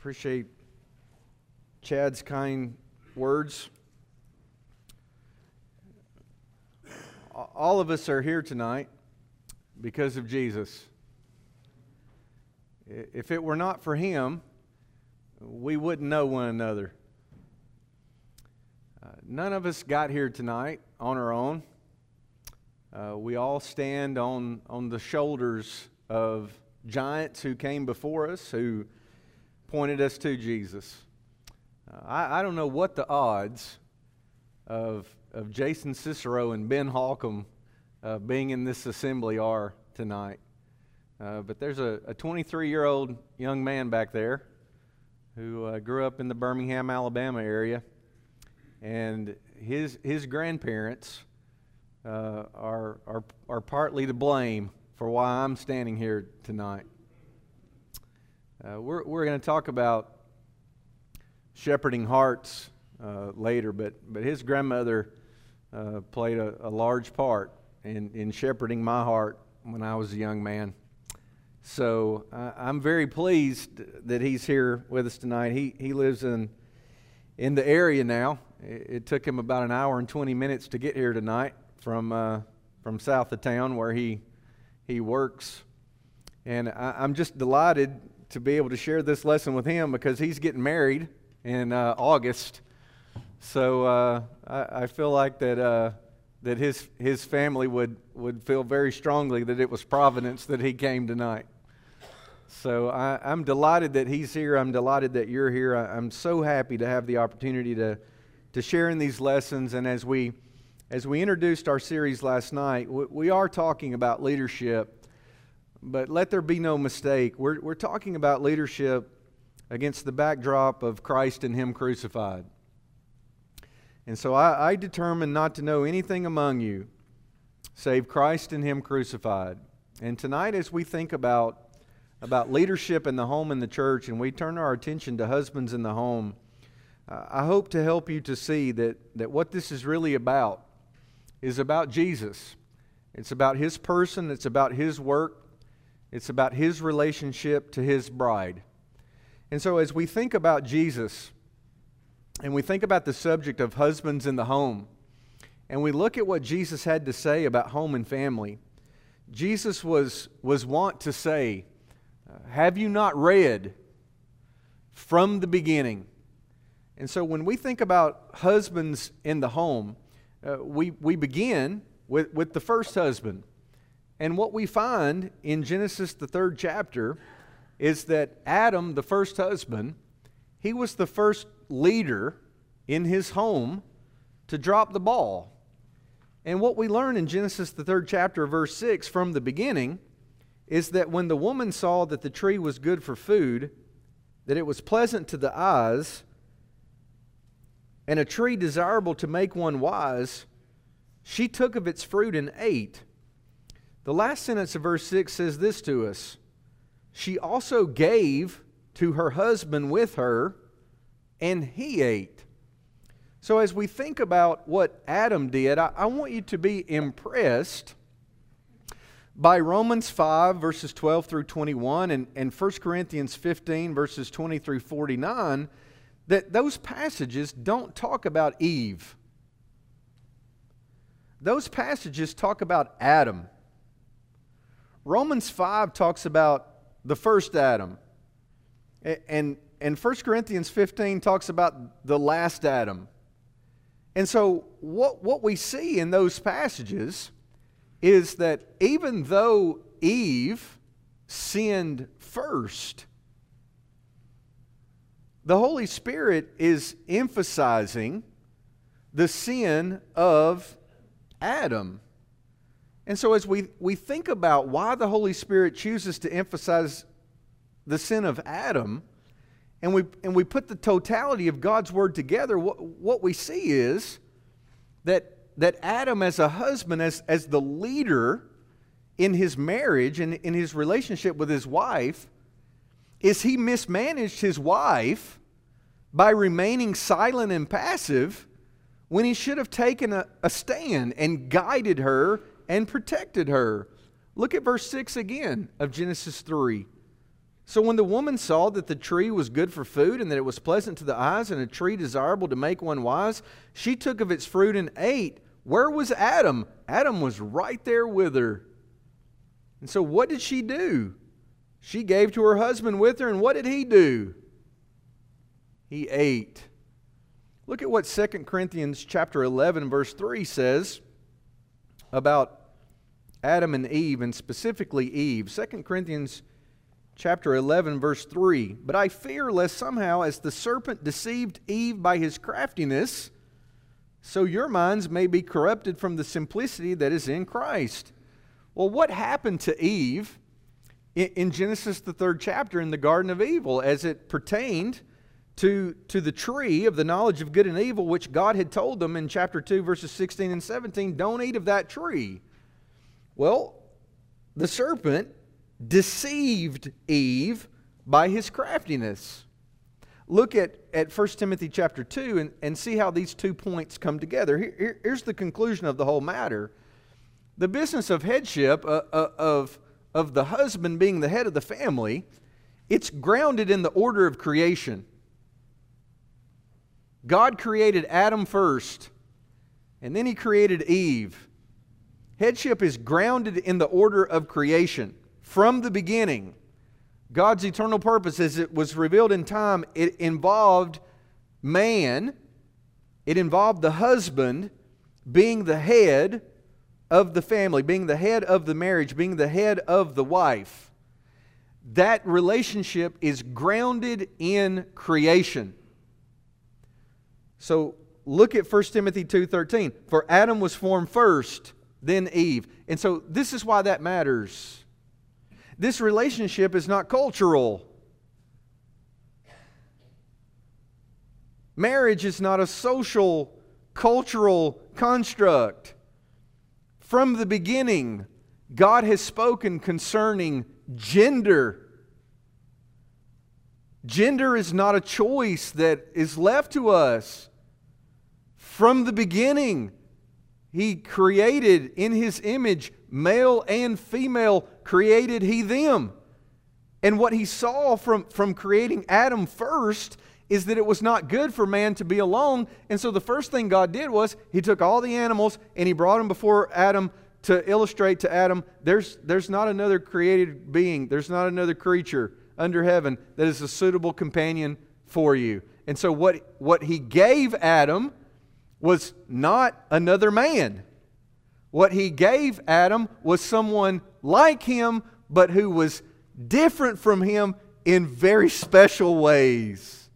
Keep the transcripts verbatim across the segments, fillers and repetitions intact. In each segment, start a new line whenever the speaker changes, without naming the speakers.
Appreciate Chad's kind words. All of us are here tonight because of Jesus. If it were not for Him, we wouldn't know one another. Uh, none of us got here tonight on our own. Uh, we all stand on, on the shoulders of giants who came before us, who pointed us to Jesus. Uh, I, I don't know what the odds of, of Jason Cicero and Ben Holcomb uh, being in this assembly are tonight. Uh, but there's a twenty-three-year-old young man back there who uh, grew up in the Birmingham, Alabama area, and his his grandparents uh, are are are partly to blame for why I'm standing here tonight. Uh, we're we're going to talk about shepherding hearts uh, later, but but his grandmother uh, played a, a large part in in shepherding my heart when I was a young man. So uh, I'm very pleased that he's here with us tonight. He he lives in in the area now. It, it took him about an hour and twenty minutes to get here tonight from uh, from south of town where he he works, and I, I'm just delighted to be able to share this lesson with him because he's getting married in uh, August. So uh, I, I feel like that uh, that his his family would would feel very strongly that it was providence that he came tonight. So I, I'm delighted that he's here. I'm delighted that you're here. I, I'm so happy to have the opportunity to to share in these lessons. And as we as we introduced our series last night, we, we are talking about leadership. But let there be no mistake. We're we're talking about leadership against the backdrop of Christ and Him crucified. And so I, I determined not to know anything among you save Christ and Him crucified. And tonight, as we think about about leadership in the home and the church, and we turn our attention to husbands in the home, uh, I hope to help you to see that, that what this is really about is about Jesus. It's about His person, it's about His work, it's about His relationship to His bride. And so as we think about Jesus, and we think about the subject of husbands in the home, and we look at what Jesus had to say about home and family, Jesus was, was wont to say, have you not read from the beginning? And so when we think about husbands in the home, uh, we, we begin with, with the first husband. And what we find in Genesis, the third chapter, is that Adam, the first husband, he was the first leader in his home to drop the ball. And what we learn in Genesis, the third chapter, verse six, from the beginning, is that when the woman saw that the tree was good for food, that it was pleasant to the eyes, and a tree desirable to make one wise, she took of its fruit and ate. The last sentence of verse six says this to us: she also gave to her husband with her, and he ate. So as we think about what Adam did, I, I want you to be impressed by Romans five, verses twelve through twenty-one, and, and First Corinthians fifteen, verses twenty through forty-nine, that those passages don't talk about Eve. Those passages talk about Adam. Romans five talks about the first Adam. And, and First Corinthians fifteen talks about the last Adam. And so what, what we see in those passages is that even though Eve sinned first, the Holy Spirit is emphasizing the sin of Adam. And so as we, we think about why the Holy Spirit chooses to emphasize the sin of Adam, and we, and we put the totality of God's Word together, what, what we see is that that Adam as a husband, as, as the leader in his marriage and in his relationship with his wife, is he mismanaged his wife by remaining silent and passive when he should have taken a, a stand and guided her and protected her. Look at verse six again of Genesis three. So when the woman saw that the tree was good for food, and that it was pleasant to the eyes, and a tree desirable to make one wise, she took of its fruit and ate. Where was Adam? Adam was right there with her. And so what did she do? She gave to her husband with her, and what did he do? He ate. Look at what Second Corinthians chapter eleven, verse three says about Adam and Eve, and specifically Eve. Second Corinthians chapter eleven, verse three. But I fear lest somehow, as the serpent deceived Eve by his craftiness, so your minds may be corrupted from the simplicity that is in Christ. Well, what happened to Eve in, in Genesis, the third chapter, in the Garden of Evil, as it pertained to, to the tree of the knowledge of good and evil, which God had told them in chapter two, verses sixteen and seventeen, don't eat of that tree? Well, the serpent deceived Eve by his craftiness. Look at, at First Timothy chapter two and, and see how these two points come together. Here, here, here's the conclusion of the whole matter. The business of headship, uh, uh, of, of the husband being the head of the family, it's grounded in the order of creation. God created Adam first, and then He created Eve. Headship is grounded in the order of creation. From the beginning, God's eternal purpose, as it was revealed in time, it involved man, it involved the husband being the head of the family, being the head of the marriage, being the head of the wife. That relationship is grounded in creation. So look at First Timothy two thirteen. For Adam was formed first, then Eve. And so this is why that matters. This relationship is not cultural. Marriage is not a social, cultural construct. From the beginning, God has spoken concerning gender. Gender is not a choice that is left to us. From the beginning, He created in His image, male and female, created He them. And what He saw from, from creating Adam first is that it was not good for man to be alone. And so the first thing God did was He took all the animals and He brought them before Adam to illustrate to Adam, there's, there's not another created being, there's not another creature under heaven that is a suitable companion for you. And so what, what He gave Adam was not another man. What He gave Adam was someone like him, but who was different from him in very special ways.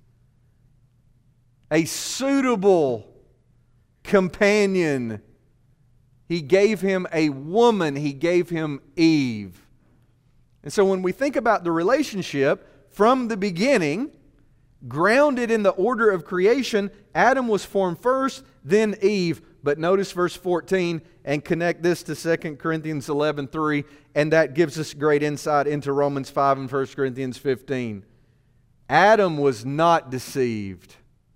A suitable companion. He gave him a woman. He gave him Eve. And so when we think about the relationship from the beginning, grounded in the order of creation, Adam was formed first, then Eve. But notice verse fourteen and connect this to Second Corinthians eleven three, and that gives us great insight into Romans five and First Corinthians fifteen. Adam was not deceived.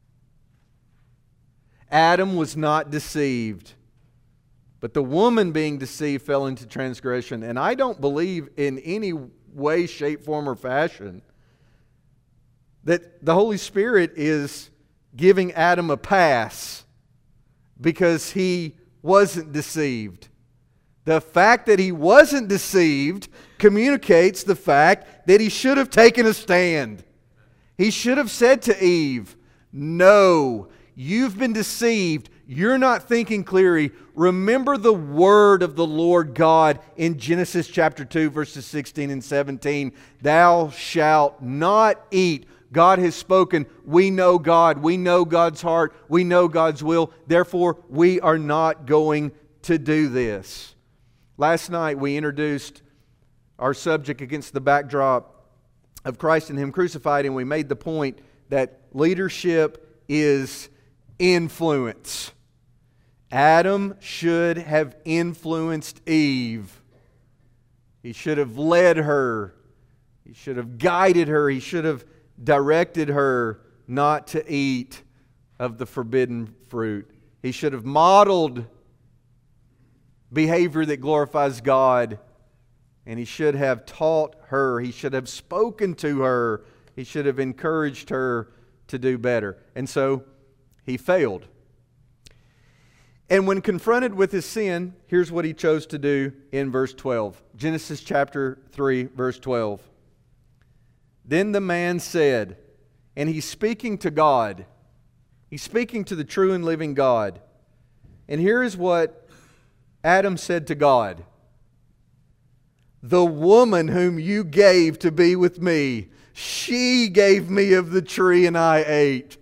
Adam was not deceived. But the woman being deceived fell into transgression. And I don't believe in any way, shape, form, or fashion that the Holy Spirit is giving Adam a pass because he wasn't deceived. The fact that he wasn't deceived communicates the fact that he should have taken a stand. He should have said to Eve, "No, you've been deceived. You're not thinking clearly. Remember the word of the Lord God in Genesis chapter two, verses sixteen and seventeen. Thou shalt not eat." God has spoken. We know God. We know God's heart. We know God's will. Therefore, we are not going to do this. Last night, we introduced our subject against the backdrop of Christ and Him crucified, and we made the point that leadership is influence. Adam should have influenced Eve. He should have led her. He should have guided her. He should have directed her not to eat of the forbidden fruit. He should have modeled behavior that glorifies God And he should have taught her. He should have spoken to her. He should have encouraged her to do better. And so he failed. And when confronted with his sin, here's what he chose to do in verse twelve. Genesis chapter three, verse twelve. Then the man said, and he's speaking to God. He's speaking to the true and living God. And here is what Adam said to God. The woman whom you gave to be with me, she gave me of the tree and I ate.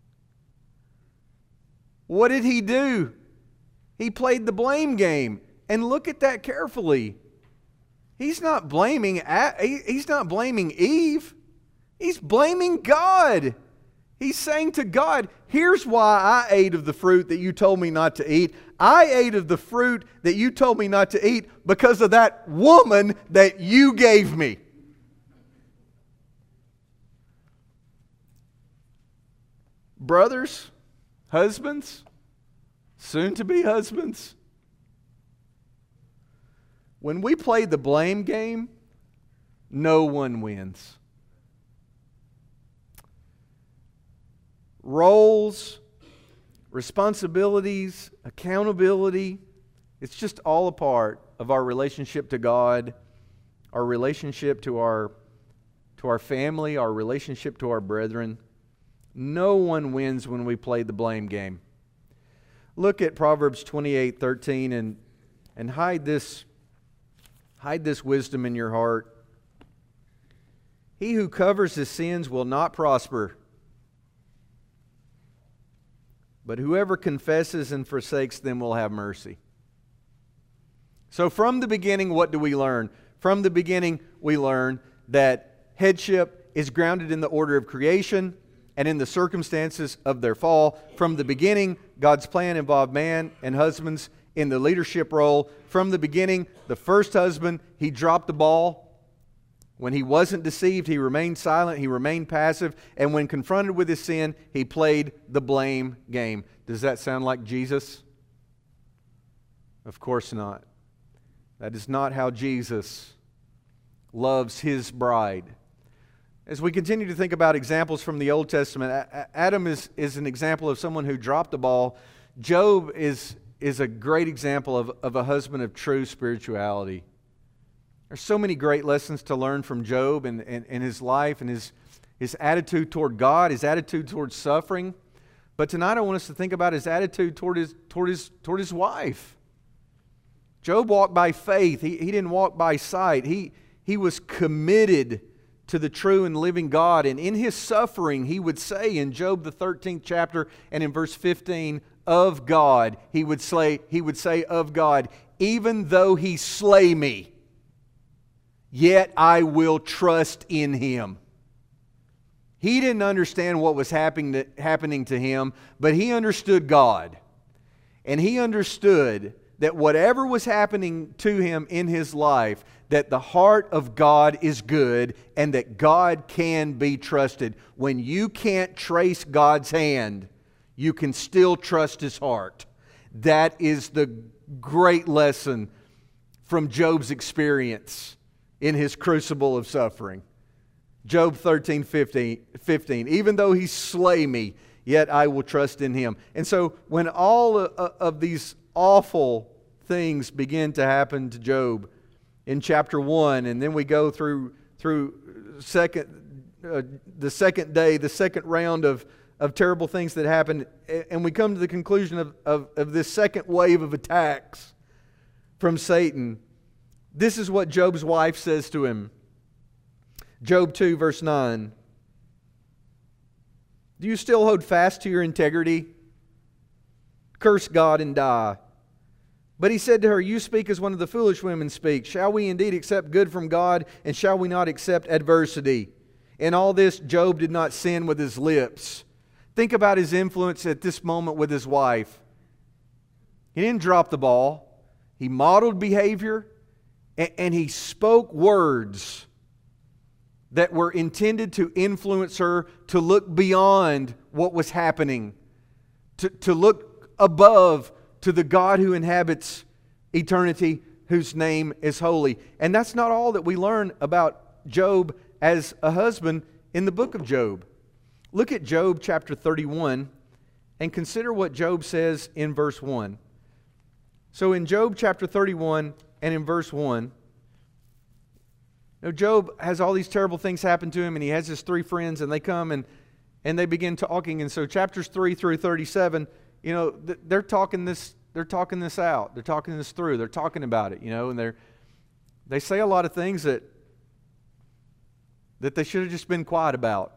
What did he do? He played the blame game. And look at that carefully. He's not blaming, he's not blaming Eve. He's blaming God. He's saying to God, here's why I ate of the fruit that you told me not to eat. I ate of the fruit that you told me not to eat because of that woman that you gave me. Brothers, husbands, soon to be husbands, when we play the blame game, no one wins. Roles, responsibilities, accountability, it's just all a part of our relationship to God, our relationship to our, to our family, our relationship to our brethren. No one wins when we play the blame game. Look at Proverbs twenty-eight thirteen and, and hide this, hide this wisdom in your heart. He who covers his sins will not prosper, but whoever confesses and forsakes them will have mercy. So from the beginning, what do we learn? From the beginning, we learn that headship is grounded in the order of creation and in the circumstances of their fall. From the beginning, God's plan involved man and husbands in the leadership role. From the beginning, the first husband, he dropped the ball. When he wasn't deceived, he remained silent, he remained passive, and when confronted with his sin, he played the blame game. Does that sound like Jesus? Of course not. That is not how Jesus loves His bride. As we continue to think about examples from the Old Testament, Adam is, is an example of someone who dropped the ball. Job is, is a great example of, of a husband of true spirituality. There's so many great lessons to learn from Job and, and, and his life and his, his attitude toward God, his attitude towards suffering. But tonight I want us to think about his attitude toward his, toward his, toward his wife. Job walked by faith. He, he didn't walk by sight. He, he was committed to the true and living God. And in his suffering, he would say in Job the thirteenth chapter and in verse fifteen, of God, he would say, he would say of God, even though He slay me, yet I will trust in Him. He didn't understand what was happening to, happening to him, but he understood God. And he understood that whatever was happening to him in his life, that the heart of God is good and that God can be trusted. When you can't trace God's hand, you can still trust His heart. That is the great lesson from Job's experience in his crucible of suffering. Job thirteen fifteen, even though He slay me, yet I will trust in Him. And so when all of these awful things begin to happen to Job in chapter one, and then we go through through second uh, the second day, the second round of, of terrible things that happened, and we come to the conclusion of, of, of this second wave of attacks from Satan. This is what Job's wife says to him. Job two, verse nine. Do you still hold fast to your integrity? Curse God and die. But he said to her, you speak as one of the foolish women speak. Shall we indeed accept good from God, and shall we not accept adversity? In all this, Job did not sin with his lips. Think about his influence at this moment with his wife. He didn't drop the ball. He modeled behavior, and, and he spoke words that were intended to influence her to look beyond what was happening, to, to look above to the God who inhabits eternity, whose name is holy. And that's not all that we learn about Job as a husband in the book of Job. Look at Job chapter thirty-one and consider what Job says in verse one. So in Job chapter thirty-one and in verse one, you know, Job has all these terrible things happen to him, and he has his three friends, and they come and, and they begin talking. And so chapters three through thirty-seven, you know, they're talking this, they're talking this out. They're talking this through. They're talking about it, you know, and they're they say a lot of things that that they should have just been quiet about.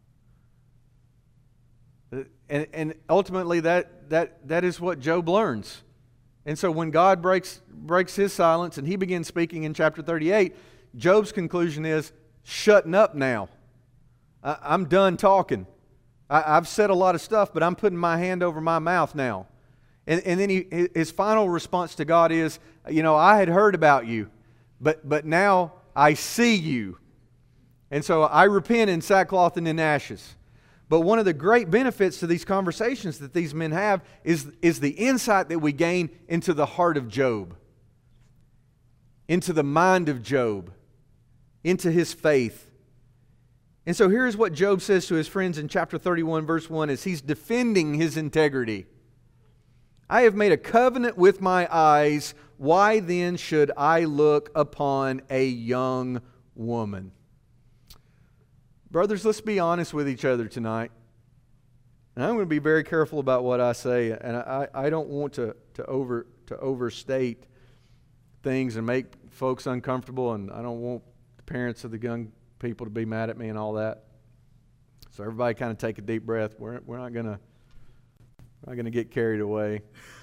And, and ultimately that, that, that is what Job learns. And so when God breaks, breaks his silence and he begins speaking in chapter thirty-eight, Job's conclusion is, shutting up now. I, I'm done talking. I, I've said a lot of stuff, but I'm putting my hand over my mouth now. And, and then he, his final response to God is, you know, I had heard about you, but, but now I see you. And so I repent in sackcloth and in ashes. But one of the great benefits to these conversations that these men have is, is the insight that we gain into the heart of Job, into the mind of Job, into his faith. And so here's what Job says to his friends in chapter thirty-one, verse one, as he's defending his integrity. I have made a covenant with my eyes. Why then should I look upon a young woman? Brothers, let's be honest with each other tonight. And I'm going to be very careful about what I say, and I, I don't want to, to, over, to overstate things and make folks uncomfortable, and I don't want the parents of the young people to be mad at me and all that. So everybody kind of take a deep breath. We're, we're not going to we're not going to get carried away.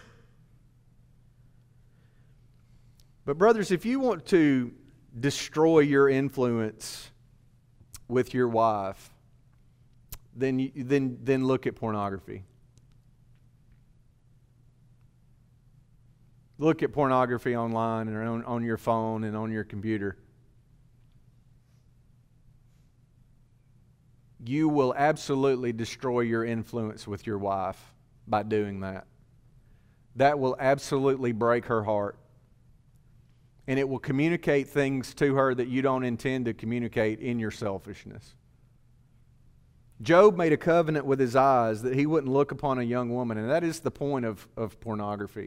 But brothers, if you want to destroy your influence with your wife, then you, then then look at pornography. Look at pornography online and on, on your phone and on your computer. You will absolutely destroy your influence with your wife by doing that. That will absolutely break her heart. And it will communicate things to her that you don't intend to communicate in your selfishness. Job made a covenant with his eyes that he wouldn't look upon a young woman, and that is the point of, of pornography.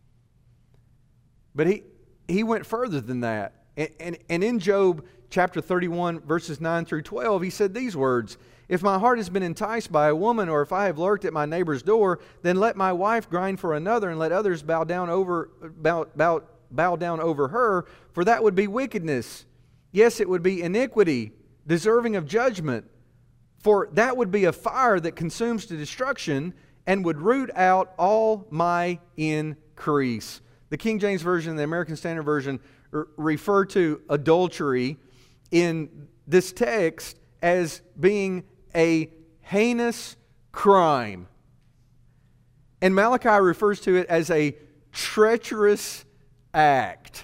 But he, he went further than that. And, and, and in Job chapter thirty-one, verses nine through twelve, he said these words, if my heart has been enticed by a woman, or if I have lurked at my neighbor's door, then let my wife grind for another, and let others bow down over bow, bow, bow down over her, for that would be wickedness. Yes, it would be iniquity, deserving of judgment. For that would be a fire that consumes to destruction and would root out all my increase. The King James Version and the American Standard Version r- refer to adultery in this text as being a heinous crime. And Malachi refers to it as a treacherous act.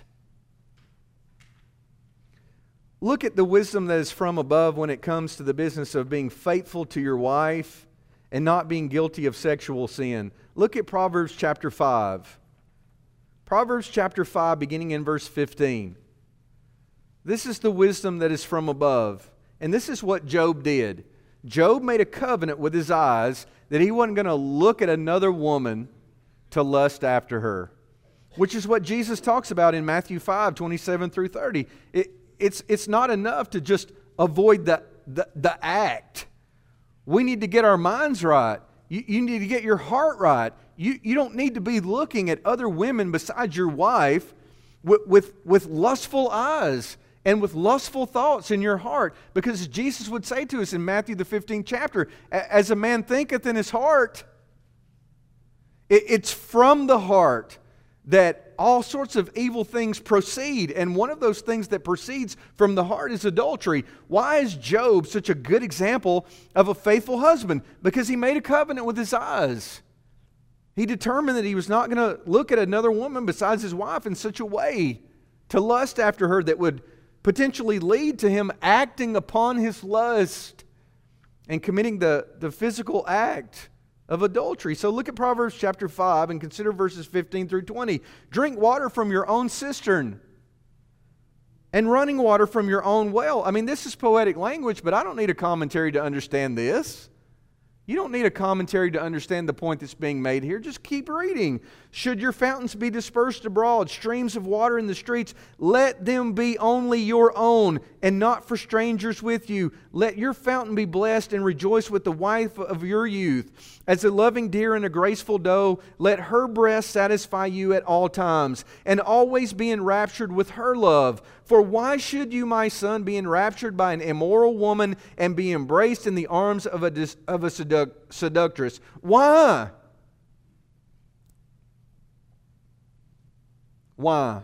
Look at the wisdom that is from above when it comes to the business of being faithful to your wife and not being guilty of sexual sin. Look at Proverbs chapter five. Proverbs chapter five, beginning in verse fifteen. This is the wisdom that is from above. And this is what Job did. Job made a covenant with his eyes that he wasn't going to look at another woman to lust after her, which is what Jesus talks about in Matthew five, twenty-seven through thirty. It, it's, it's not enough to just avoid the, the, the act. We need to get our minds right. You, you need to get your heart right. You, you don't need to be looking at other women besides your wife with, with, with lustful eyes and with lustful thoughts in your heart. Because Jesus would say to us in Matthew the fifteenth chapter, as a man thinketh in his heart, it, it's from the heart that all sorts of evil things proceed. And one of those things that proceeds from the heart is adultery. Why is Job such a good example of a faithful husband? Because he made a covenant with his eyes. He determined that he was not going to look at another woman besides his wife in such a way to lust after her that would potentially lead to him acting upon his lust and committing the, the physical act of adultery. So look at Proverbs chapter five and consider verses fifteen through twenty. Drink water from your own cistern and running water from your own well. I mean, this is poetic language, but I don't need a commentary to understand this. You don't need a commentary to understand the point that's being made here. Just keep reading. Should your fountains be dispersed abroad, streams of water in the streets, let them be only your own and not for strangers with you. Let your fountain be blessed and rejoice with the wife of your youth. As a loving deer and a graceful doe, let her breast satisfy you at all times and always be enraptured with her love. For why should you, my son, be enraptured by an immoral woman and be embraced in the arms of a, dis- of a seduc- seductress? Why? Why?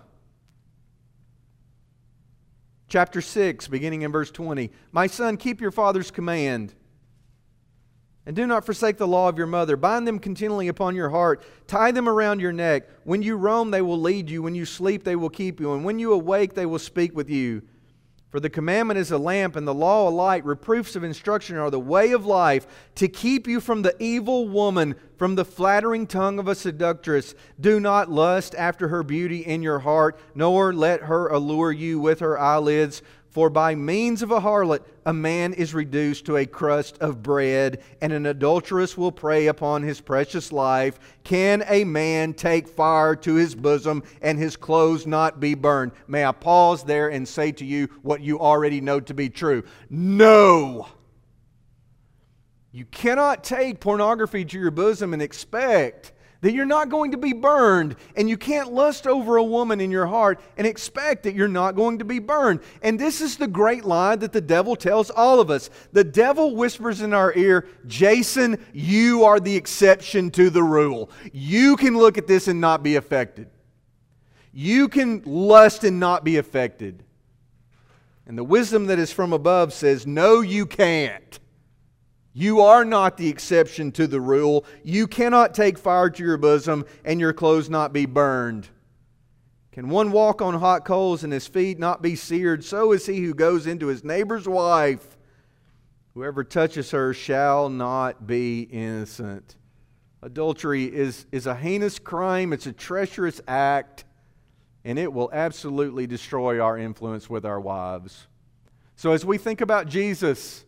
Chapter six, beginning in verse twenty. My son, keep your father's command, and do not forsake the law of your mother. Bind them continually upon your heart. Tie them around your neck. When you roam, they will lead you. When you sleep, they will keep you. And when you awake, they will speak with you. For the commandment is a lamp, and the law a light. Reproofs of instruction are the way of life, to keep you from the evil woman, from the flattering tongue of a seductress. Do not lust after her beauty in your heart, nor let her allure you with her eyelids. For by means of a harlot, a man is reduced to a crust of bread, and an adulteress will prey upon his precious life. Can a man take fire to his bosom and his clothes not be burned? May I pause there and say to you what you already know to be true? No! You cannot take pornography to your bosom and expect that you're not going to be burned, and you can't lust over a woman in your heart and expect that you're not going to be burned. And this is the great lie that the devil tells all of us. The devil whispers in our ear, Jason, you are the exception to the rule. You can look at this and not be affected. You can lust and not be affected. And the wisdom that is from above says, no, you can't. You are not the exception to the rule. You cannot take fire to your bosom and your clothes not be burned. Can one walk on hot coals and his feet not be seared? So is he who goes into his neighbor's wife. Whoever touches her shall not be innocent. Adultery is, is a heinous crime. It's a treacherous act. And it will absolutely destroy our influence with our wives. So as we think about Jesus,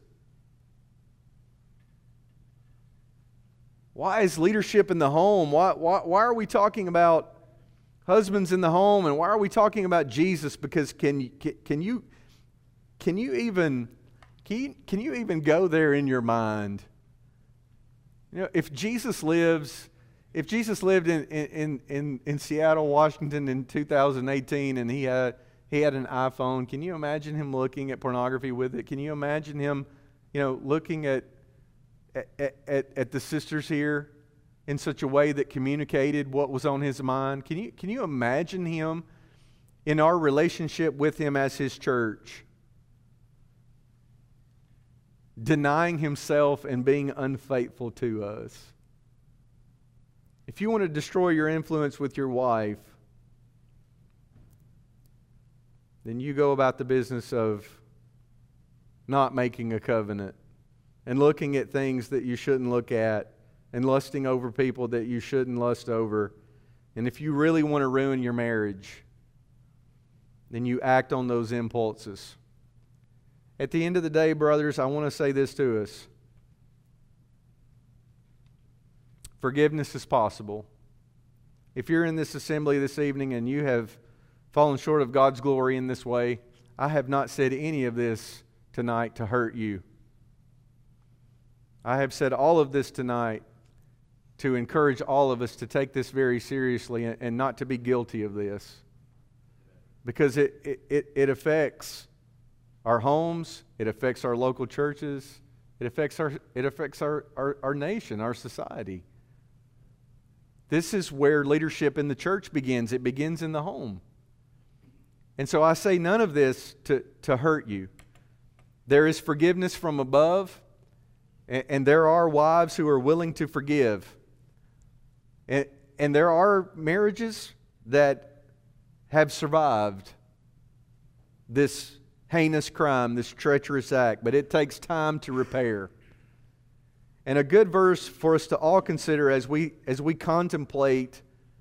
why is leadership in the home? Why, why, why are we talking about husbands in the home? And why are we talking about Jesus? Because can, can, you, can, you, even, can, you, can you even go there in your mind? You know, if Jesus lives, if Jesus lived in, in, in, in Seattle, Washington in two thousand eighteen and he had, he had an iPhone, can you imagine him looking at pornography with it? Can you imagine him, you know, looking at At, at, at the sisters here in such a way that communicated what was on his mind? Can you, can you imagine him in our relationship with him as his church, denying himself and being unfaithful to us? If you want to destroy your influence with your wife, then you go about the business of not making a covenant and looking at things that you shouldn't look at, and lusting over people that you shouldn't lust over. And if you really want to ruin your marriage, then you act on those impulses. At the end of the day, brothers, I want to say this to us. Forgiveness is possible. If you're in this assembly this evening and you have fallen short of God's glory in this way, I have not said any of this tonight to hurt you. I have said all of this tonight to encourage all of us to take this very seriously and not to be guilty of this. Because it, it, it affects our homes, it affects our local churches, it affects our it affects our, our, our nation, our society. This is where leadership in the church begins. It begins in the home. And so I say none of this to, to hurt you. There is forgiveness from above. And there are wives who are willing to forgive. And, and there are marriages that have survived this heinous crime, this treacherous act. But it takes time to repair. And a good verse for us to all consider as we as we contemplate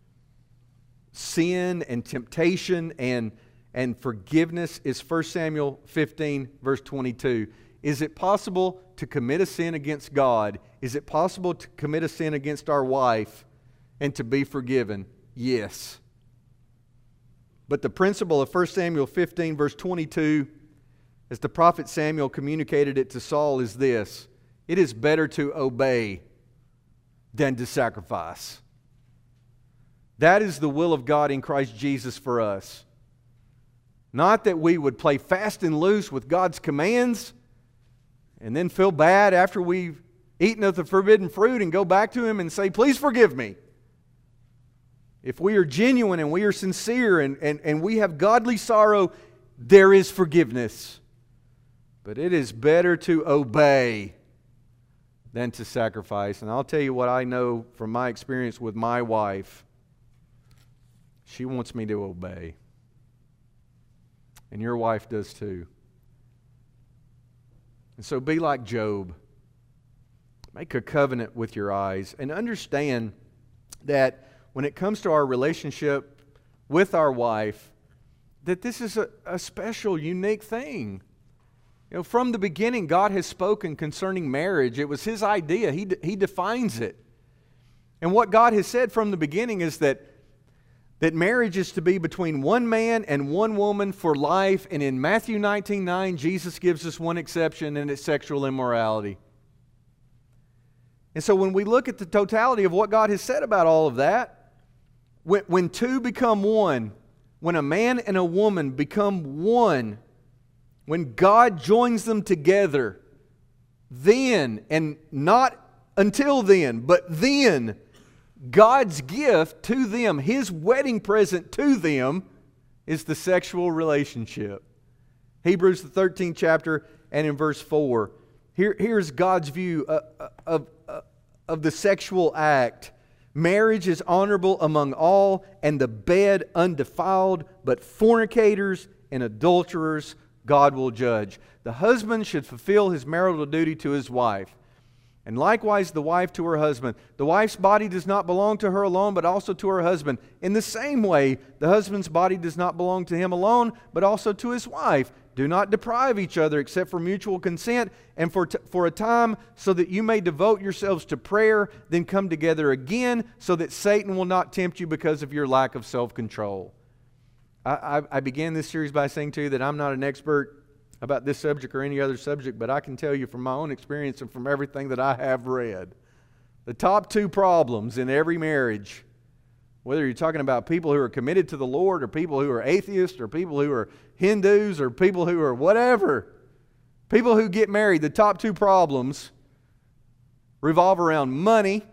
sin and temptation and, and forgiveness is First Samuel fifteen, verse twenty-two. Is it possible to commit a sin against God? Is it possible to commit a sin against our wife and to be forgiven? Yes. But the principle of First Samuel fifteen, verse twenty-two, as the prophet Samuel communicated it to Saul, is this: it is better to obey than to sacrifice. That is the will of God in Christ Jesus for us. Not that we would play fast and loose with God's commands and then feel bad after we've eaten of the forbidden fruit and go back to Him and say, please forgive me. If we are genuine and we are sincere and, and, and we have godly sorrow, there is forgiveness. But it is better to obey than to sacrifice. And I'll tell you what I know from my experience with my wife. She wants me to obey. And your wife does too. And so be like Job. Make a covenant with your eyes and understand that when it comes to our relationship with our wife, that this is a, a special, unique thing. You know, from the beginning, God has spoken concerning marriage. It was His idea. He, He defines it. And what God has said from the beginning is that, that marriage is to be between one man and one woman for life. And in Matthew nineteen nine, Jesus gives us one exception, and it's sexual immorality. And so when we look at the totality of what God has said about all of that, when, when two become one, when a man and a woman become one, when God joins them together, then, and not until then, but then, God's gift to them, His wedding present to them, is the sexual relationship. Hebrews the thirteenth chapter and in verse four. Here, here's God's view of, of, of the sexual act. Marriage is honorable among all, and the bed undefiled, but fornicators and adulterers God will judge. The husband should fulfill his marital duty to his wife, and likewise the wife to her husband. The wife's body does not belong to her alone, but also to her husband. In the same way, the husband's body does not belong to him alone, but also to his wife. Do not deprive each other except for mutual consent and for, t- for a time, so that you may devote yourselves to prayer, then come together again, so that Satan will not tempt you because of your lack of self-control. I, I, I began this series by saying to you that I'm not an expert about this subject or any other subject, but I can tell you from my own experience and from everything that I have read, the top two problems in every marriage, whether you're talking about people who are committed to the Lord or people who are atheists or people who are Hindus or people who are whatever, people who get married, the top two problems revolve around money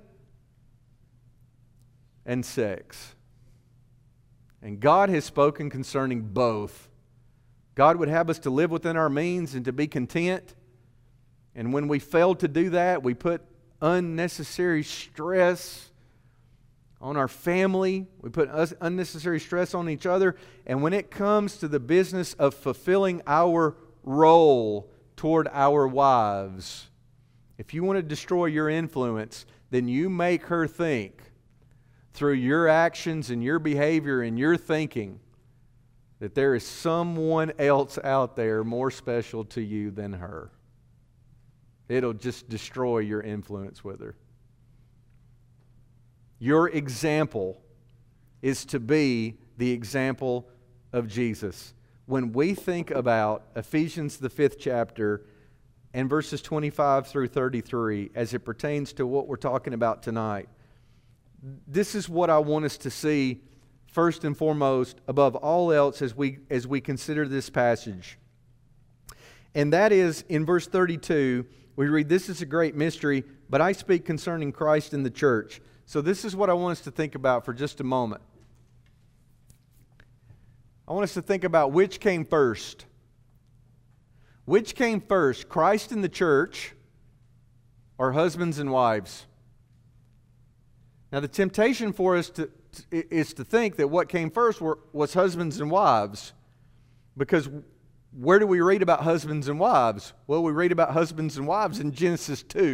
and sex. And God has spoken concerning both. God would have us to live within our means and to be content. And when we fail to do that, we put unnecessary stress on our family. We put unnecessary stress on each other. And when it comes to the business of fulfilling our role toward our wives, if you want to destroy your influence, then you make her think through your actions and your behavior and your thinking that there is someone else out there more special to you than her. It'll just destroy your influence with her. Your example is to be the example of Jesus. When we think about Ephesians the fifth chapter and verses twenty-five through thirty-three as it pertains to what we're talking about tonight, this is what I want us to see first and foremost above all else as we as we consider this passage. And that is in verse thirty-two, we read, "This is a great mystery, but I speak concerning Christ and the church." So this is what I want us to think about for just a moment. I want us to think about which came first. Which came first, Christ and the church, or husbands and wives? Now the temptation for us to, to, is to think that what came first were, was husbands and wives. Because where do we read about husbands and wives? Well, we read about husbands and wives in Genesis two.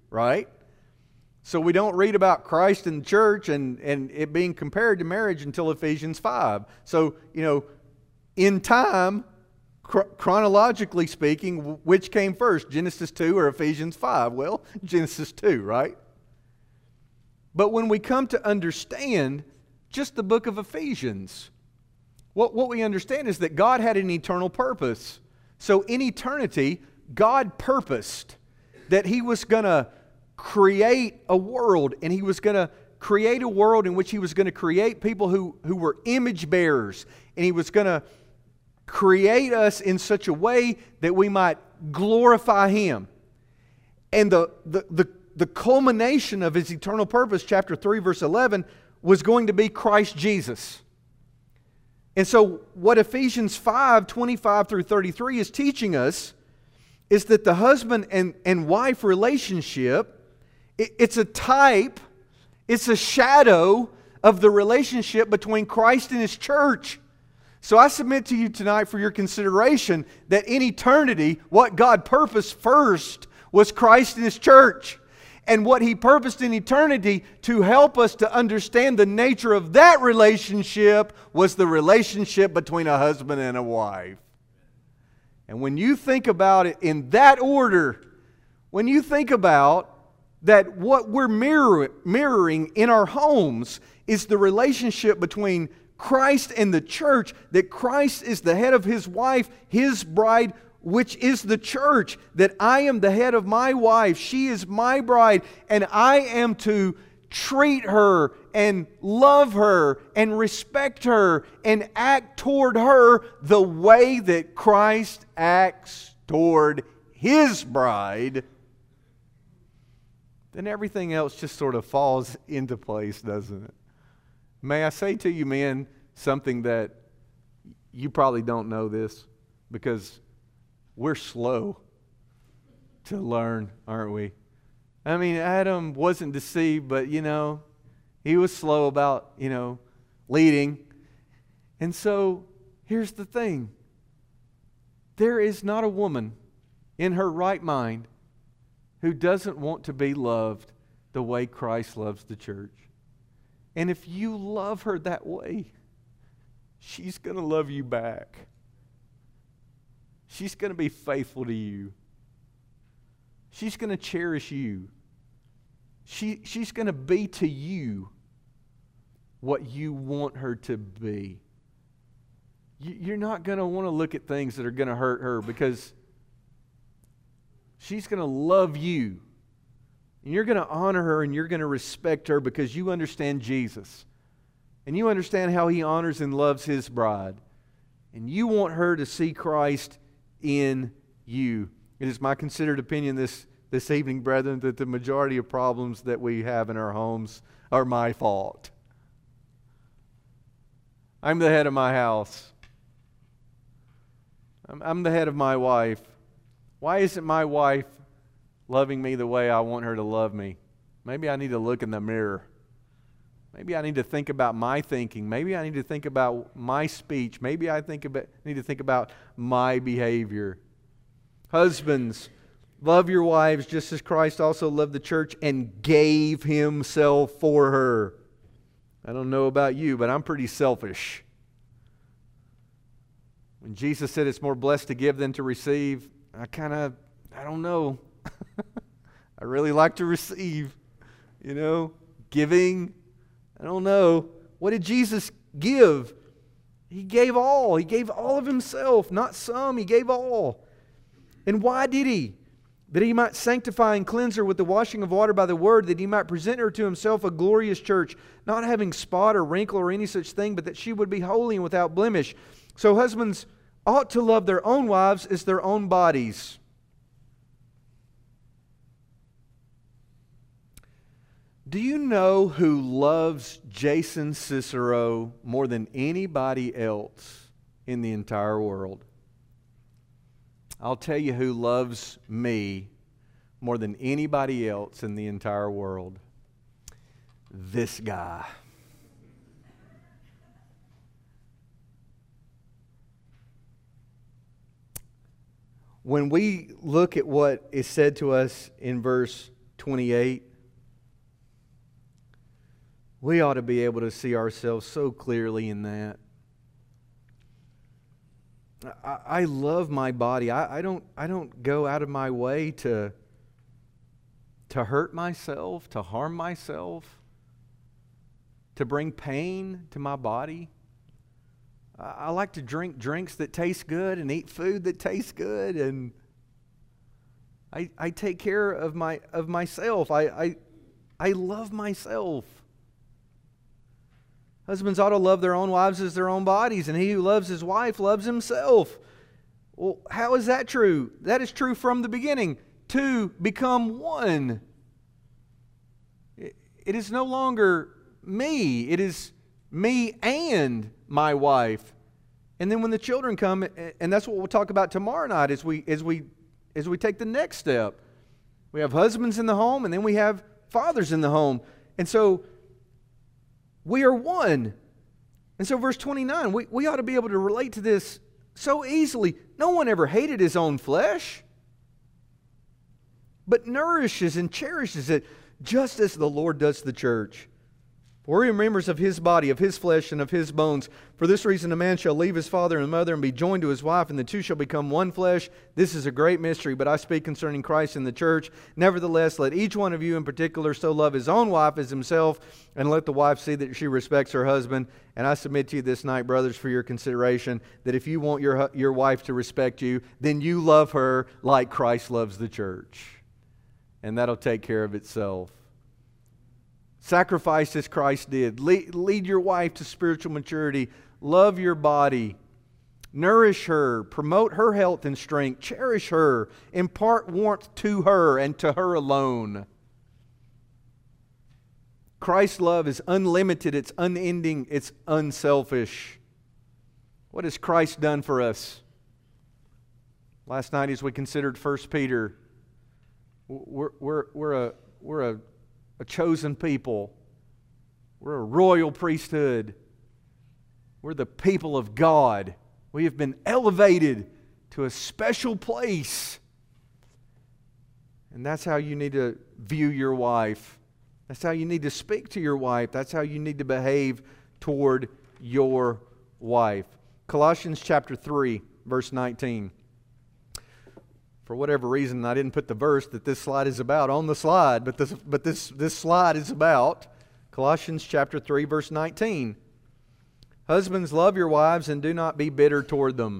right? So we don't read about Christ and the church and, and it being compared to marriage until Ephesians five. So, you know, in time, chro- chronologically speaking, which came first, Genesis two or Ephesians five? Well, Genesis two, right? But when we come to understand just the book of Ephesians, what, what we understand is that God had an eternal purpose. So in eternity, God purposed that He was going to create a world, and He was going to create a world in which He was going to create people who, who were image bearers, and He was going to create us in such a way that we might glorify Him. And the, the, the, the culmination of His eternal purpose, chapter three, verse eleven, was going to be Christ Jesus. And so what Ephesians five, twenty-five through thirty-three is teaching us is that the husband and, and wife relationship, it, it's a type, it's a shadow of the relationship between Christ and His church. So I submit to you tonight for your consideration that in eternity, what God purposed first was Christ and His church. And what He purposed in eternity to help us to understand the nature of that relationship was the relationship between a husband and a wife. And when you think about it in that order, when you think about that what we're mirror, mirroring in our homes is the relationship between Christ and the church, that Christ is the head of His wife, His bride, which is the church, that I am the head of my wife, she is my bride, and I am to treat her and love her and respect her and act toward her the way that Christ acts toward His bride, then everything else just sort of falls into place, doesn't it? May I say to you, men, something that you probably don't know this, because we're slow to learn, aren't we? I mean, Adam wasn't deceived, but, you know, he was slow about, you know, leading. And so, here's the thing. There is not a woman in her right mind who doesn't want to be loved the way Christ loves the church. And if you love her that way, she's going to love you back. She's going to be faithful to you. She's going to cherish you. She, she's going to be to you what you want her to be. You, you're not going to want to look at things that are going to hurt her, because she's going to love you. And you're going to honor her and you're going to respect her because you understand Jesus. And you understand how He honors and loves His bride. And you want her to see Christ in you. It is my considered opinion this, this evening, brethren, that the majority of problems that we have in our homes are my fault. I'm the head of my house. I'm, I'm the head of my wife. Why isn't my wife loving me the way I want her to love me? Maybe I need to look in the mirror. Maybe I need to think about my thinking. Maybe I need to think about my speech. Maybe I think about, need to think about my behavior. Husbands, love your wives just as Christ also loved the church and gave Himself for her. I don't know about you, but I'm pretty selfish. When Jesus said it's more blessed to give than to receive, I kind of, I don't know. I really like to receive, you know, giving. I don't know. What did Jesus give? He gave all. He gave all of Himself, not some. He gave all. And why did He? That He might sanctify and cleanse her with the washing of water by the Word, that He might present her to Himself a glorious church, not having spot or wrinkle or any such thing, but that she would be holy and without blemish. So husbands ought to love their own wives as their own bodies. Do you know who loves Jason Cicero more than anybody else in the entire world? I'll tell you who loves me more than anybody else in the entire world. This guy. When we look at what is said to us in verse twenty-eight. We ought to be able to see ourselves so clearly in that. I, I love my body. I, I don't I don't go out of my way to, to hurt myself, to harm myself, to bring pain to my body. I, I like to drink drinks that taste good and eat food that tastes good, and I I take care of my of myself. I I, I love myself. Husbands ought to love their own wives as their own bodies, and he who loves his wife loves himself. Well, how is that true? That is true from the beginning. Two become one. It is no longer me. It is me and my wife. And then when the children come, and that's what we'll talk about tomorrow night as we as we as we take the next step. We have husbands in the home, and then we have fathers in the home. And so we are one. And so verse twenty-nine, we, we ought to be able to relate to this so easily. No one ever hated his own flesh, but nourishes and cherishes it, just as the Lord does the church. For he remembers of his body, of his flesh, and of his bones. For this reason a man shall leave his father and mother and be joined to his wife, and the two shall become one flesh. This is a great mystery, but I speak concerning Christ and the church. Nevertheless, let each one of you in particular so love his own wife as himself, and let the wife see that she respects her husband. And I submit to you this night, brothers, for your consideration, that if you want your, your wife to respect you, then you love her like Christ loves the church. And that'll take care of itself. Sacrifice as Christ did. Lead, lead your wife to spiritual maturity. Love your body. Nourish her. Promote her health and strength. Cherish her. Impart warmth to her and to her alone. Christ's love is unlimited. It's unending. It's unselfish. What has Christ done for us? Last night as we considered First Peter, we're, we're, we're a... We're a A chosen people. We're a royal priesthood. We're the people of God. We have been elevated to a special place. And that's how you need to view your wife. That's how you need to speak to your wife. That's how you need to behave toward your wife. Colossians chapter three, verse nineteen. For whatever reason, I didn't put the verse that this slide is about on the slide, but this, but this, this slide is about Colossians chapter three, verse nineteen. Husbands, love your wives and do not be bitter toward them.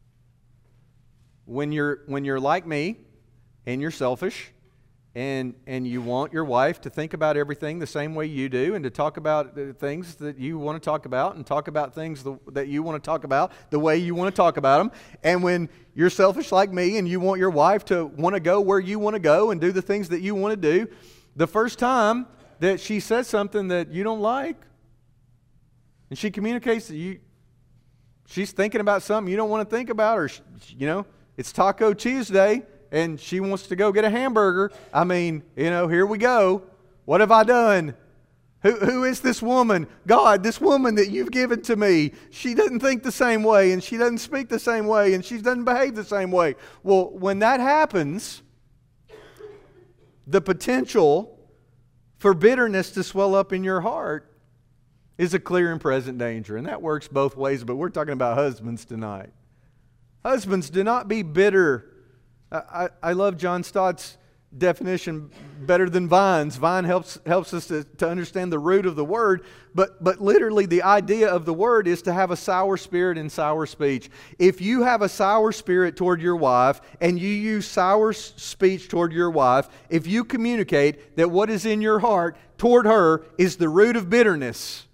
When you're, when you're like me and you're selfish and, and you want your wife to think about everything the same way you do and to talk about the things that you want to talk about and talk about things the, that you want to talk about the way you want to talk about them, and when you're selfish like me and you want your wife to want to go where you want to go and do the things that you want to do, the first time that she says something that you don't like and she communicates that you, she's thinking about something you don't want to think about, or, you know, it's Taco Tuesday and she wants to go get a hamburger. I mean, you know, here we go. What have I done? Who, who is this woman? God, this woman that you've given to me, she doesn't think the same way, and she doesn't speak the same way, and she doesn't behave the same way. Well, when that happens, the potential for bitterness to swell up in your heart is a clear and present danger. And that works both ways, but we're talking about husbands tonight. Husbands, do not be bitter. I, I, I love John Stott's definition, better than vines. Vine helps helps us to, to understand the root of the word, but but literally the idea of the word is to have a sour spirit and sour speech. If you have a sour spirit toward your wife and you use sour speech toward your wife, if you communicate that what is in your heart toward her is the root of bitterness,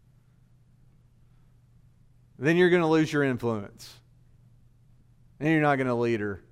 then you're going to lose your influence. And you're not going to lead her.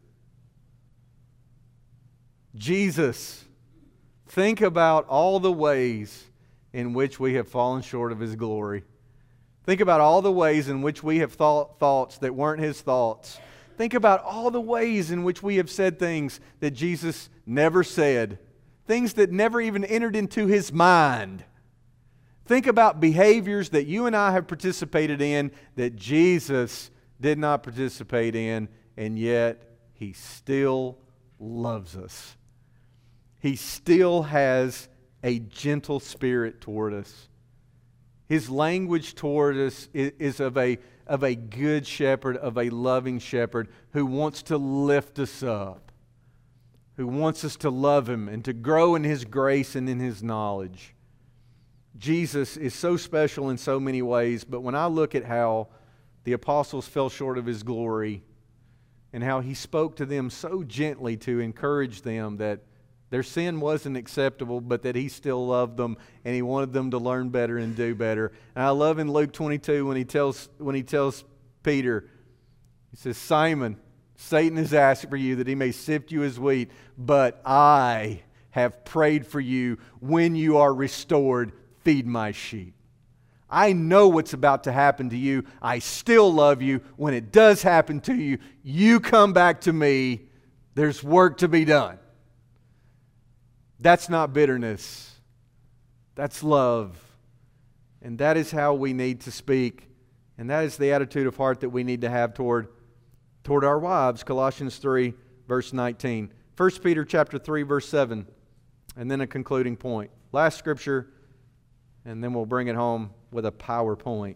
Jesus, think about all the ways in which we have fallen short of His glory. Think about all the ways in which we have thought thoughts that weren't His thoughts. Think about all the ways in which we have said things that Jesus never said. Things that never even entered into His mind. Think about behaviors that you and I have participated in that Jesus did not participate in, and yet He still loves us. He still has a gentle spirit toward us. His language toward us is of a, of a good shepherd, of a loving shepherd who wants to lift us up, who wants us to love Him and to grow in His grace and in His knowledge. Jesus is so special in so many ways, but when I look at how the apostles fell short of His glory and how He spoke to them so gently to encourage them that their sin wasn't acceptable, but that He still loved them and He wanted them to learn better and do better. And I love in Luke twenty-two when He tells, when he tells Peter, He says, Simon, Satan has asked for you that he may sift you as wheat, but I have prayed for you. When you are restored, feed my sheep. I know what's about to happen to you. I still love you. When it does happen to you, you come back to me. There's work to be done. That's not bitterness. That's love. And that is how we need to speak. And that is the attitude of heart that we need to have toward, toward our wives. Colossians three, verse nineteen. First Peter chapter three, verse seven. And then a concluding point. Last scripture, and then we'll bring it home with a PowerPoint.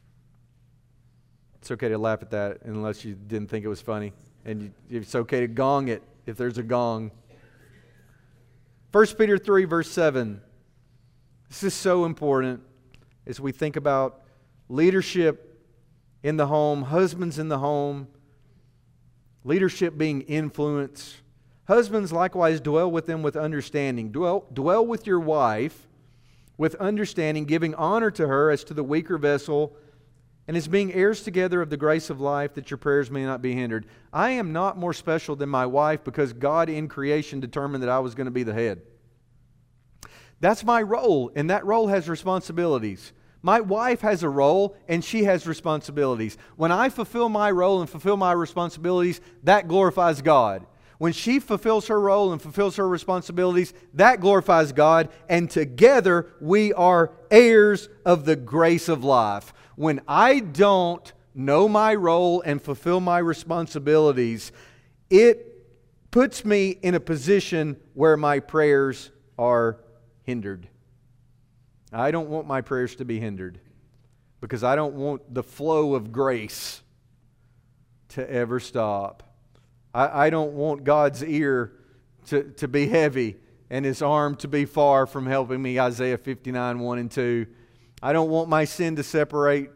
It's okay to laugh at that unless you didn't think it was funny. And you, it's okay to gong it if there's a gong. First Peter three, verse seven. This is so important as we think about leadership in the home, husbands in the home, leadership being influence. Husbands likewise dwell with them with understanding. Dwell, dwell with your wife with understanding, giving honor to her as to the weaker vessel, and as being heirs together of the grace of life, that your prayers may not be hindered. I am not more special than my wife because God in creation determined that I was going to be the head. That's my role, and that role has responsibilities. My wife has a role, and she has responsibilities. When I fulfill my role and fulfill my responsibilities, that glorifies God. When she fulfills her role and fulfills her responsibilities, that glorifies God, and together we are heirs of the grace of life. When I don't know my role and fulfill my responsibilities, it puts me in a position where my prayers are hindered. I don't want my prayers to be hindered because I don't want the flow of grace to ever stop. I, I don't want God's ear to, to be heavy and His arm to be far from helping me, Isaiah fifty-nine, one and two. I don't want my sin to separate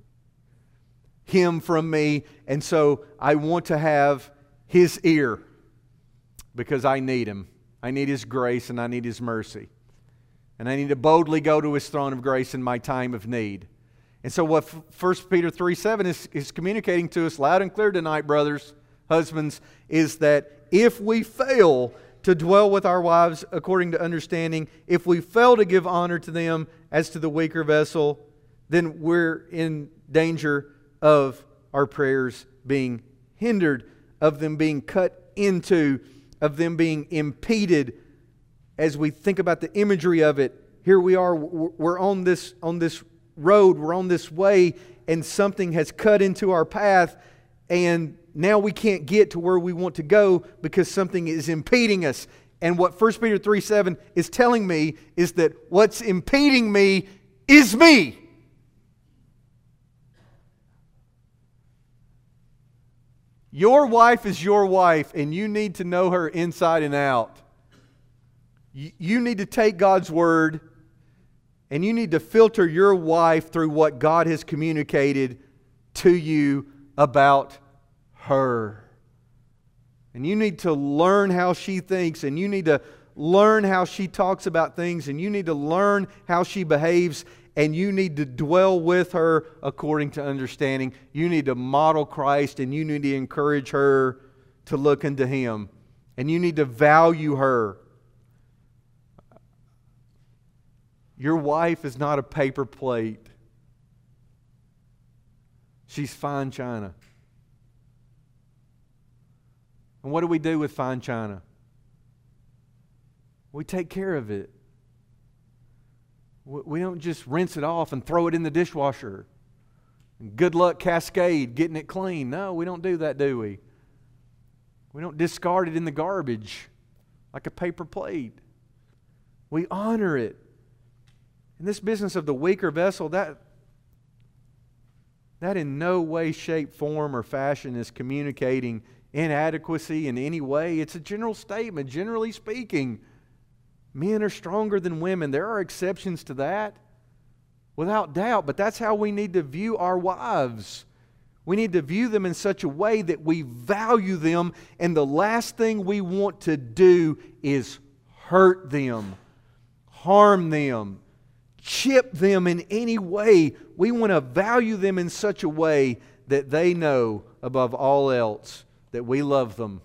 Him from me, and so I want to have His ear because I need Him. I need His grace and I need His mercy. And I need to boldly go to His throne of grace in my time of need. And so what First Peter three seven is, is communicating to us loud and clear tonight, brothers, husbands, is that if we fail to dwell with our wives according to understanding, if we fail to give honor to them as to the weaker vessel, then we're in danger of our prayers being hindered, of them being cut into, of them being impeded. As we think about the imagery of it, here we are, we're on this, on this road, we're on this way, and something has cut into our path, and now we can't get to where we want to go because something is impeding us. And what First Peter three seven is telling me is that what's impeding me is me. Your wife is your wife, and you need to know her inside and out. You need to take God's Word, and you need to filter your wife through what God has communicated to you about her. And you need to learn how she thinks, and you need to learn how she talks about things, and you need to learn how she behaves, and you need to dwell with her according to understanding. You need to model Christ, and you need to encourage her to look unto Him. And you need to value her. Your wife is not a paper plate. She's fine china. And what do we do with fine china? We take care of it. We don't just rinse it off and throw it in the dishwasher. And good luck, Cascade, getting it clean. No, we don't do that, do we? We don't discard it in the garbage. like a paper plate. We honor it. In this business of the weaker vessel, that, that in no way, shape, form, or fashion is communicating inadequacy in any way. It's a general statement. Generally speaking, men are stronger than women. There are exceptions to that, without doubt, but that's how we need to view our wives. We need to view them in such a way that we value them, and the last thing we want to do is hurt them, harm them, chip them in any way. We want to value them in such a way that they know above all else that we love them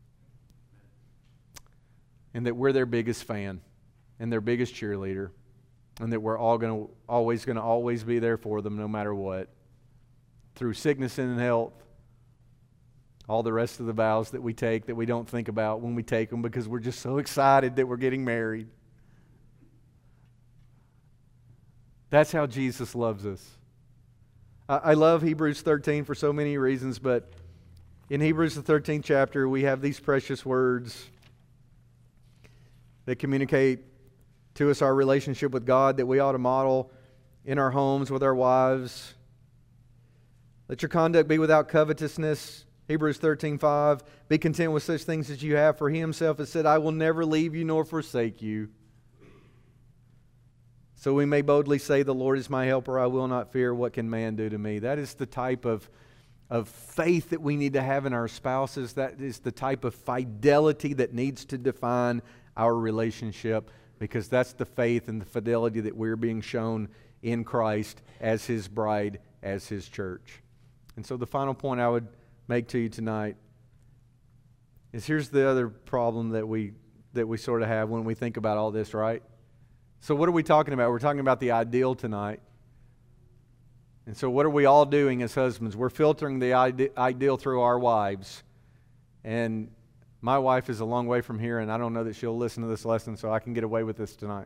and that we're their biggest fan and their biggest cheerleader, and that we're all going to always going to always be there for them no matter what. Through sickness and health, all the rest of the vows that we take that we don't think about when we take them because we're just so excited that we're getting married. That's how Jesus loves us. I, I love Hebrews thirteen for so many reasons, but in Hebrews the thirteenth chapter, we have these precious words that communicate to us our relationship with God that we ought to model in our homes with our wives. Let your conduct be without covetousness. Hebrews thirteen five. Be content with such things as you have, for He Himself has said, I will never leave you nor forsake you. So we may boldly say, the Lord is my helper, I will not fear. What can man do to me? That is the type of, of faith that we need to have in our spouses. That is the type of fidelity that needs to define our relationship, because that's the faith and the fidelity that we're being shown in Christ as His bride, as His church. And so the final point I would make to you tonight is here's the other problem that we that we sort of have when we think about all this, right? So what are we talking about? We're talking about the ideal tonight. And so what are we all doing as husbands? We're filtering the ide- ideal through our wives. And my wife is a long way from here, and I don't know that she'll listen to this lesson, so I can get away with this tonight.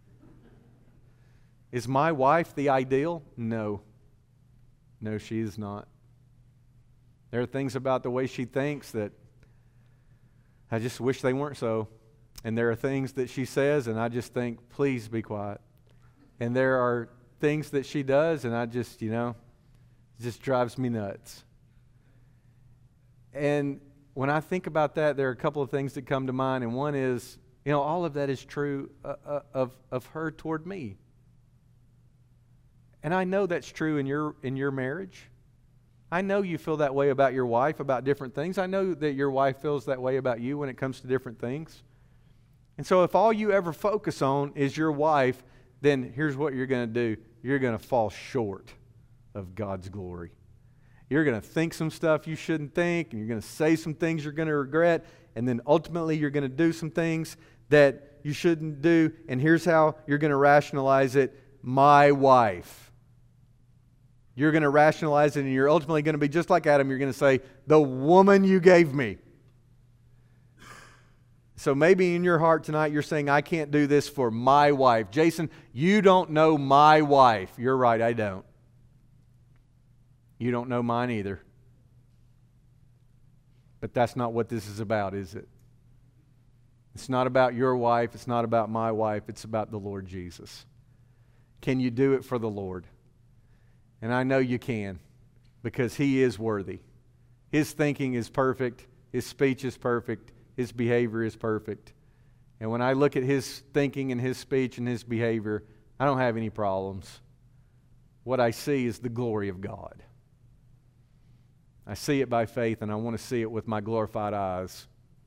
Is my wife the ideal? No. No, she is not. There are things about the way she thinks that I just wish they weren't so. And there are things that she says, and I just think, please be quiet. And there are things that she does, and I just, you know, it just drives me nuts. And when I think about that, there are a couple of things that come to mind, and one is, you know, all of that is true uh, uh, of, of her toward me. And I know that's true in your in your marriage. I know you feel that way about your wife, about different things. I know that your wife feels that way about you when it comes to different things. And so if all you ever focus on is your wife, then here's what you're going to do. You're going to fall short of God's glory. You're going to think some stuff you shouldn't think, and you're going to say some things you're going to regret, and then ultimately you're going to do some things that you shouldn't do, and here's how you're going to rationalize it. My wife. You're going to rationalize it, and you're ultimately going to be just like Adam. You're going to say, the woman you gave me. So maybe in your heart tonight you're saying, I can't do this for my wife. Jason, you don't know my wife. You're right, I don't. You don't know mine either. But that's not what this is about, is it? It's not about your wife. It's not about my wife. It's about the Lord Jesus. Can you do it for the Lord? And I know you can, because He is worthy. His thinking is perfect. His speech is perfect. His behavior is perfect. And when I look at His thinking and His speech and His behavior, I don't have any problems. What I see is the glory of God. I see it by faith, and I want to see it with my glorified eyes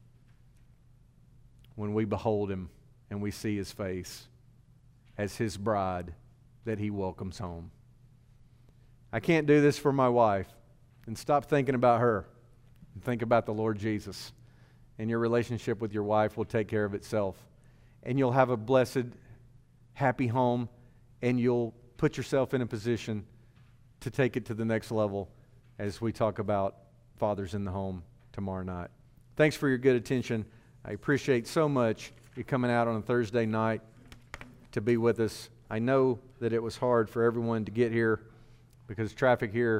when we behold Him and we see His face as His bride that He welcomes home. I can't do this for my wife. And stop thinking about her and think about the Lord Jesus. And your relationship with your wife will take care of itself. And you'll have a blessed, happy home, and you'll put yourself in a position to take it to the next level as we talk about fathers in the home tomorrow night. Thanks for your good attention. I appreciate so much you coming out on a Thursday night to be with us. I know that it was hard for everyone to get here because traffic here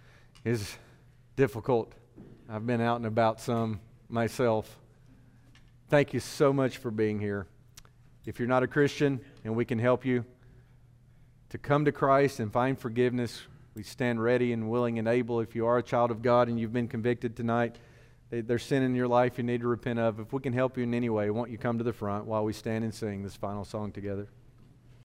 is difficult. I've been out and about some myself, thank you so much for being here. If you're not a Christian and we can help you to come to Christ and find forgiveness, we stand ready and willing and able. If you are a child of God and you've been convicted tonight, there's sin in your life you need to repent of. If we can help you in any way, won't you come to the front while we stand and sing this final song together?